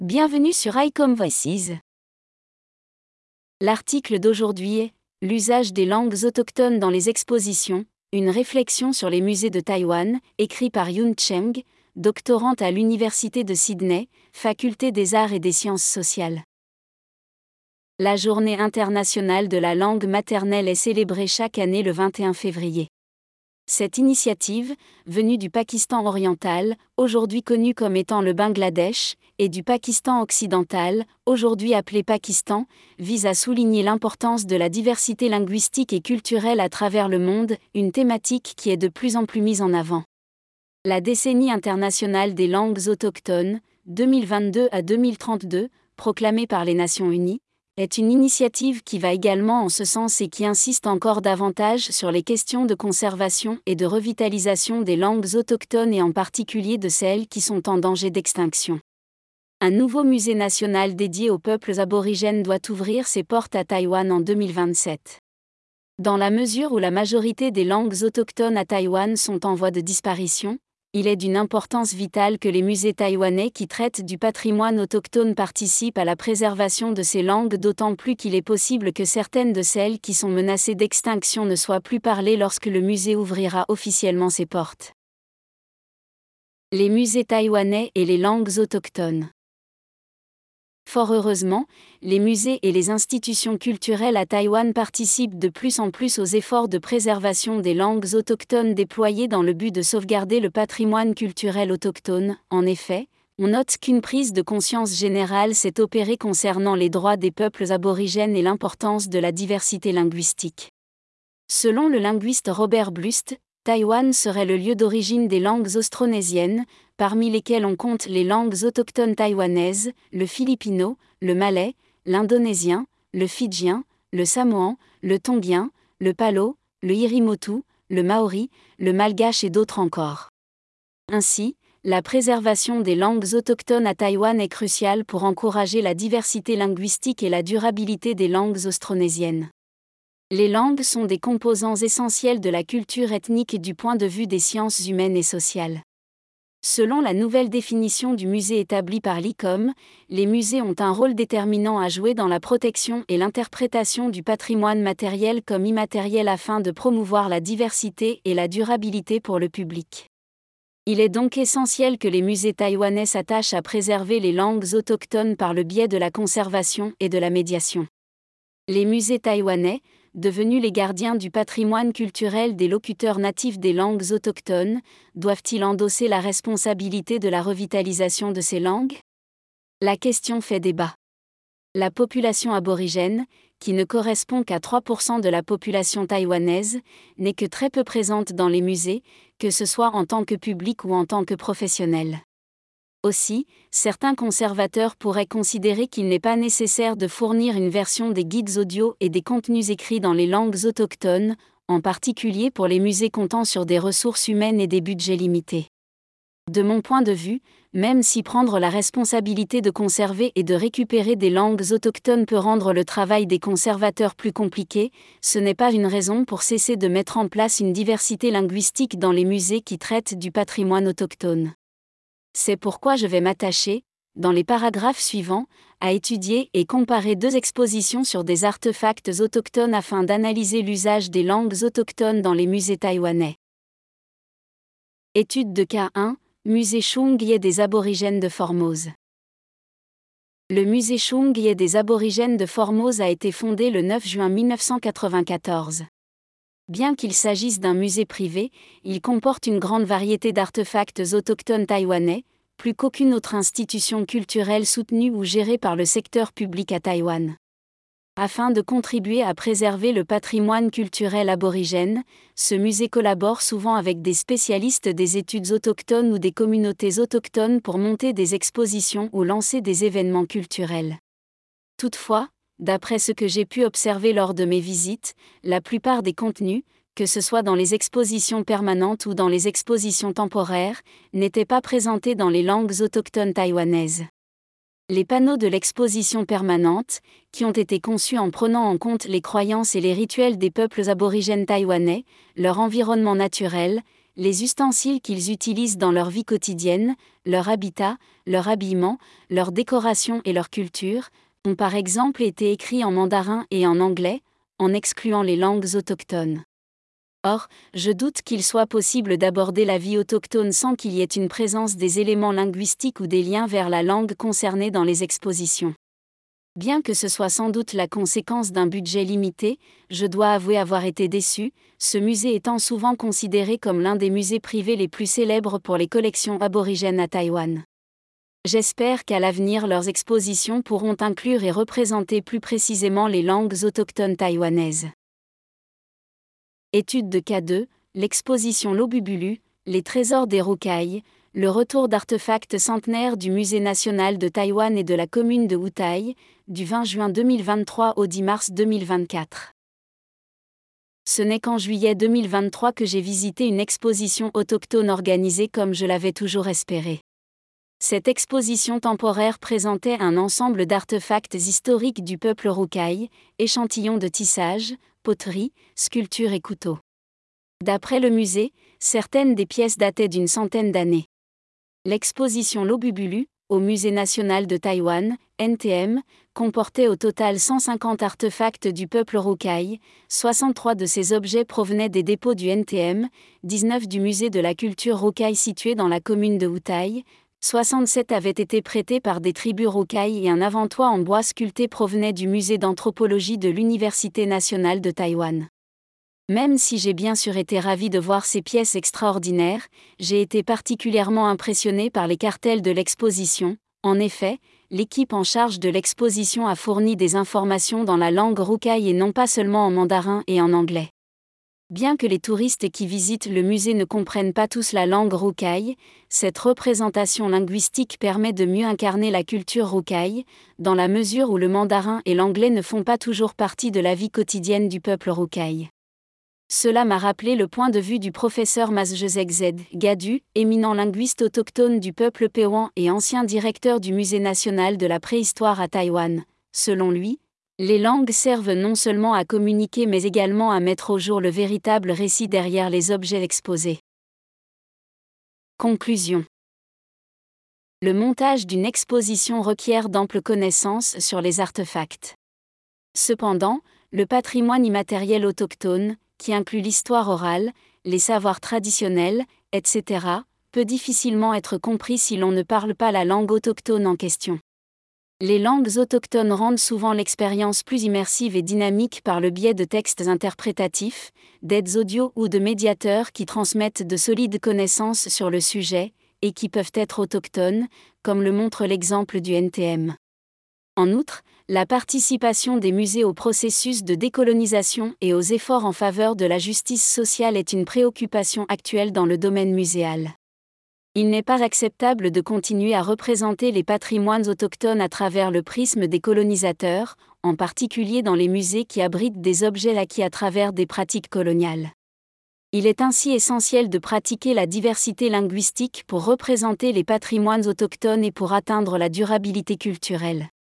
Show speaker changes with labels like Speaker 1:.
Speaker 1: Bienvenue sur ICOM Voices. L'article d'aujourd'hui est « L'usage des langues autochtones dans les expositions, une réflexion sur les musées de Taïwan », écrit par Yun Cheng, doctorante à l'Université de Sydney, Faculté des Arts et des Sciences sociales. La Journée internationale de la langue maternelle est célébrée chaque année le 21 février. Cette initiative, venue du Pakistan oriental, aujourd'hui connu comme étant le Bangladesh, et du Pakistan occidental, aujourd'hui appelé Pakistan, vise à souligner l'importance de la diversité linguistique et culturelle à travers le monde, une thématique qui est de plus en plus mise en avant. La décennie internationale des langues autochtones, 2022 à 2032, proclamée par les Nations Unies, est une initiative qui va également en ce sens et qui insiste encore davantage sur les questions de conservation et de revitalisation des langues autochtones et en particulier de celles qui sont en danger d'extinction. Un nouveau musée national dédié aux peuples aborigènes doit ouvrir ses portes à Taïwan en 2027. Dans la mesure où la majorité des langues autochtones à Taïwan sont en voie de disparition, il est d'une importance vitale que les musées taïwanais qui traitent du patrimoine autochtone participent à la préservation de ces langues, d'autant plus qu'il est possible que certaines de celles qui sont menacées d'extinction ne soient plus parlées lorsque le musée ouvrira officiellement ses portes. Les musées taïwanais et les langues autochtones. Fort heureusement, les musées et les institutions culturelles à Taïwan participent de plus en plus aux efforts de préservation des langues autochtones déployés dans le but de sauvegarder le patrimoine culturel autochtone. En effet, on note qu'une prise de conscience générale s'est opérée concernant les droits des peuples aborigènes et l'importance de la diversité linguistique. Selon le linguiste Robert Blust, Taïwan serait le lieu d'origine des langues austronésiennes, parmi lesquelles on compte les langues autochtones taïwanaises, le philippino, le malais, l'indonésien, le fidjien, le samoan, le tongien, le palo, le hirimotu, le maori, le malgache et d'autres encore. Ainsi, la préservation des langues autochtones à Taïwan est cruciale pour encourager la diversité linguistique et la durabilité des langues austronésiennes. Les langues sont des composants essentiels de la culture ethnique et du point de vue des sciences humaines et sociales. Selon la nouvelle définition du musée établie par l'ICOM, les musées ont un rôle déterminant à jouer dans la protection et l'interprétation du patrimoine matériel comme immatériel afin de promouvoir la diversité et la durabilité pour le public. Il est donc essentiel que les musées taïwanais s'attachent à préserver les langues autochtones par le biais de la conservation et de la médiation. Les musées taïwanais, devenus les gardiens du patrimoine culturel des locuteurs natifs des langues autochtones, doivent-ils endosser la responsabilité de la revitalisation de ces langues ? La question fait débat. La population aborigène, qui ne correspond qu'à 3% de la population taïwanaise, n'est que très peu présente dans les musées, que ce soit en tant que public ou en tant que professionnel. Aussi, certains conservateurs pourraient considérer qu'il n'est pas nécessaire de fournir une version des guides audio et des contenus écrits dans les langues autochtones, en particulier pour les musées comptant sur des ressources humaines et des budgets limités. De mon point de vue, même si prendre la responsabilité de conserver et de récupérer des langues autochtones peut rendre le travail des conservateurs plus compliqué, ce n'est pas une raison pour cesser de mettre en place une diversité linguistique dans les musées qui traitent du patrimoine autochtone. C'est pourquoi je vais m'attacher, dans les paragraphes suivants, à étudier et comparer deux expositions sur des artefacts autochtones afin d'analyser l'usage des langues autochtones dans les musées taïwanais. Étude de cas 1, Musée Chungye des aborigènes de Formose. Le musée Chungye des aborigènes de Formose a été fondé le 9 juin 1994. Bien qu'il s'agisse d'un musée privé, il comporte une grande variété d'artefacts autochtones taïwanais, plus qu'aucune autre institution culturelle soutenue ou gérée par le secteur public à Taïwan. Afin de contribuer à préserver le patrimoine culturel aborigène, ce musée collabore souvent avec des spécialistes des études autochtones ou des communautés autochtones pour monter des expositions ou lancer des événements culturels. Toutefois, d'après ce que j'ai pu observer lors de mes visites, la plupart des contenus, que ce soit dans les expositions permanentes ou dans les expositions temporaires, n'étaient pas présentés dans les langues autochtones taïwanaises. Les panneaux de l'exposition permanente, qui ont été conçus en prenant en compte les croyances et les rituels des peuples aborigènes taïwanais, leur environnement naturel, les ustensiles qu'ils utilisent dans leur vie quotidienne, leur habitat, leur habillement, leur décoration et leur culture, ont par exemple été écrits en mandarin et en anglais, en excluant les langues autochtones. Or, je doute qu'il soit possible d'aborder la vie autochtone sans qu'il y ait une présence des éléments linguistiques ou des liens vers la langue concernée dans les expositions. Bien que ce soit sans doute la conséquence d'un budget limité, je dois avouer avoir été déçu, ce musée étant souvent considéré comme l'un des musées privés les plus célèbres pour les collections aborigènes à Taïwan. J'espère qu'à l'avenir leurs expositions pourront inclure et représenter plus précisément les langues autochtones taïwanaises. Étude de cas 2, l'exposition Lobubulu, les trésors des rocailles, le retour d'artefacts centenaires du Musée national de Taïwan et de la commune de Wutai, du 20 juin 2023 au 10 mars 2024. Ce n'est qu'en juillet 2023 que j'ai visité une exposition autochtone organisée comme je l'avais toujours espéré. Cette exposition temporaire présentait un ensemble d'artefacts historiques du peuple rocaille, échantillons de tissage, poterie, sculptures et couteaux. D'après le musée, certaines des pièces dataient d'une centaine d'années. L'exposition Lobubulu, au Musée national de Taïwan, NTM, comportait au total 150 artefacts du peuple rocaille, 63 de ces objets provenaient des dépôts du NTM, 19 du musée de la culture rocaille situé dans la commune de Wutai, 67 avaient été prêtés par des tribus rocailles et un avant-toit en bois sculpté provenait du musée d'anthropologie de l'Université nationale de Taïwan. Même si j'ai bien sûr été ravi de voir ces pièces extraordinaires, j'ai été particulièrement impressionné par les cartels de l'exposition. En effet, l'équipe en charge de l'exposition a fourni des informations dans la langue rocaille et non pas seulement en mandarin et en anglais. Bien que les touristes qui visitent le musée ne comprennent pas tous la langue rocaille, cette représentation linguistique permet de mieux incarner la culture rocaille, dans la mesure où le mandarin et l'anglais ne font pas toujours partie de la vie quotidienne du peuple rocaille. Cela m'a rappelé le point de vue du professeur Masjezek Z. Gadu, éminent linguiste autochtone du peuple Pehuan et ancien directeur du Musée national de la préhistoire à Taïwan. Selon lui, les langues servent non seulement à communiquer mais également à mettre au jour le véritable récit derrière les objets exposés. Conclusion. Le montage d'une exposition requiert d'amples connaissances sur les artefacts. Cependant, le patrimoine immatériel autochtone, qui inclut l'histoire orale, les savoirs traditionnels, etc., peut difficilement être compris si l'on ne parle pas la langue autochtone en question. Les langues autochtones rendent souvent l'expérience plus immersive et dynamique par le biais de textes interprétatifs, d'aides audio ou de médiateurs qui transmettent de solides connaissances sur le sujet, et qui peuvent être autochtones, comme le montre l'exemple du NTM. En outre, la participation des musées au processus de décolonisation et aux efforts en faveur de la justice sociale est une préoccupation actuelle dans le domaine muséal. Il n'est pas acceptable de continuer à représenter les patrimoines autochtones à travers le prisme des colonisateurs, en particulier dans les musées qui abritent des objets acquis à travers des pratiques coloniales. Il est ainsi essentiel de pratiquer la diversité linguistique pour représenter les patrimoines autochtones et pour atteindre la durabilité culturelle.